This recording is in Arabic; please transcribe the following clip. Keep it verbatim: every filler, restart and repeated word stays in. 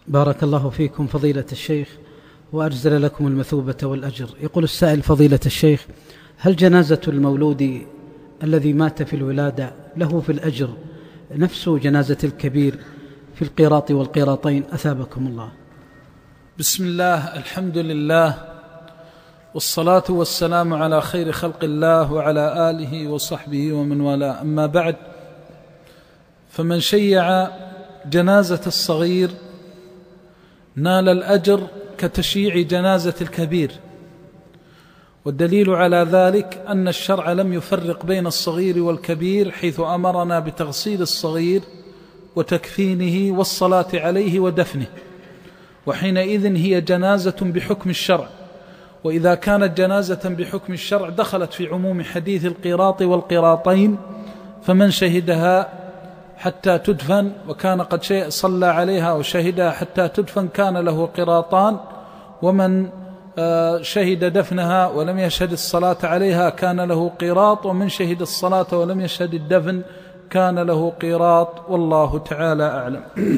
بارك الله فيكم فضيلة الشيخ وأجزل لكم المثوبة والأجر. يقول السائل: فضيلة الشيخ، هل جنازة المولود الذي مات في الولادة له في الأجر نفس جنازة الكبير في القيراط والقيراطين؟ أثابكم الله. بسم الله، الحمد لله، والصلاة والسلام على خير خلق الله وعلى آله وصحبه ومن والاه، أما بعد، فمن شيع جنازة الصغير نال الأجر كتشييع جنازة الكبير، والدليل على ذلك أن الشرع لم يفرق بين الصغير والكبير، حيث أمرنا بتغسيل الصغير وتكفينه والصلاة عليه ودفنه، وحينئذ هي جنازة بحكم الشرع. وإذا كانت جنازة بحكم الشرع دخلت في عموم حديث القيراط والقيراطين، فمن شهدها حتى تدفن وكان قد صلى عليها وشهدها حتى تدفن كان له قيراطان، ومن شهد دفنها ولم يشهد الصلاة عليها كان له قيراط، ومن شهد الصلاة ولم يشهد الدفن كان له قيراط، والله تعالى أعلم.